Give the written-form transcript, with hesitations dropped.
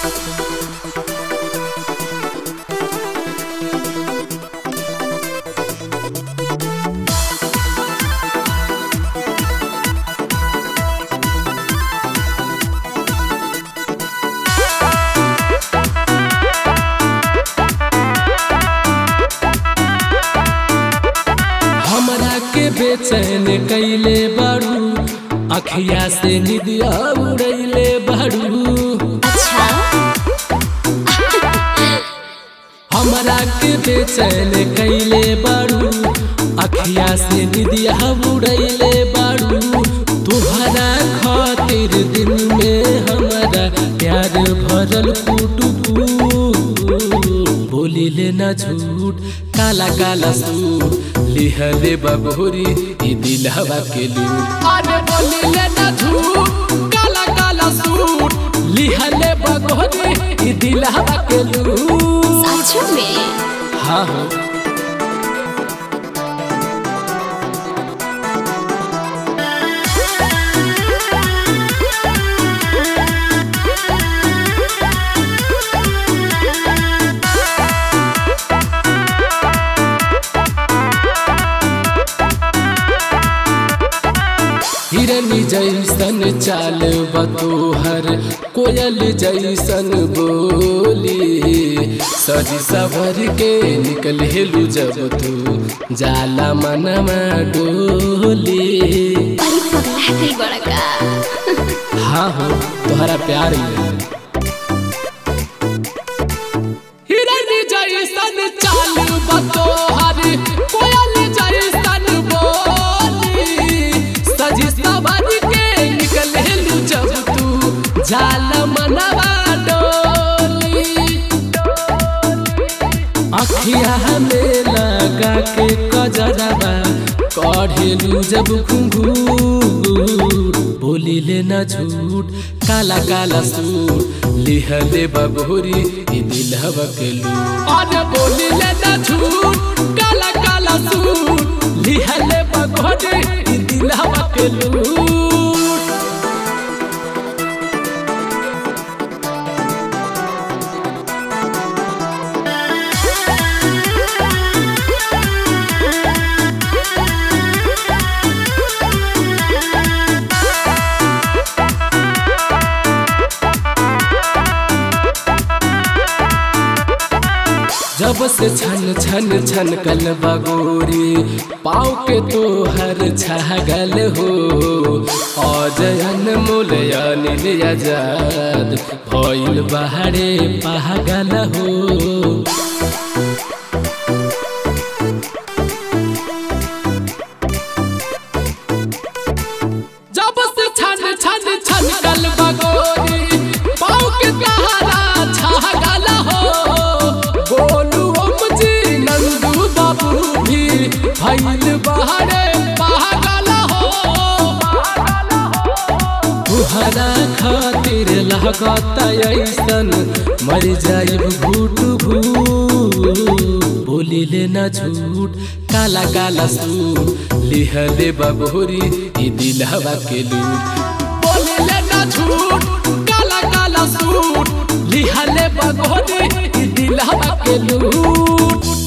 बेचैन कैले बारू अखिया से निदिया उड़ैले बारू। अच्छा हमरा के बेचैन कैले बारू अखिया से निदिया उड़ैले बारू। तुहरा खातिर दिल में हमारा प्यार भरल कुटुकू। बोली लेना झूठ काला काला सूट लिहले बगोरी ई दिलवा के लूट। अरे बोली लेना झूठ काला काला सूट लिहले बगोरी ई दिलवा के लूट। सच में? हाँ हाँ हिरनी जैसन चाल बतोहर कोयल जैसन बोली। सजी सवर के निकल हेलू जब तू जाला मनवा डोली। अरे पगला है बड़ा का। हाँ हो तुम्हारा प्यार में हिरनी जैसन चाल बतोहर कोयल जैसन बोली। सजी सवर के निकल हेलू जब तू जाला मनवा डोली। अखिया में लगा के कजरवा कढ़ेलू जब घुंघूर। बोली लेना झूठ काला काला सूट लिहले बगोरी ई दिलवा के लूट। अरे बोली लेना झूठ काला काला सूट लिहले बगोरी ई दिलवा के लूट। जब से छन छन छन कल बगोरी पाँव के तोहर छगल हो। अजयन मोलयन आजाद भइल बाहरे पागल हो। जब से छन छन छन कल बगोरी पाँव के तोहरा छगल हो। भइल बहरे पागल हो। तुहरा खातिर लागत ऐसन मर जाइब घूट घूट। बोली लेना झूठ काला काला सूट लिहले बगोरी ई दिलवा के लूट। बोली लेना झूठ काला काला सूट लिहले बगोरी ई दिलवा के लूट।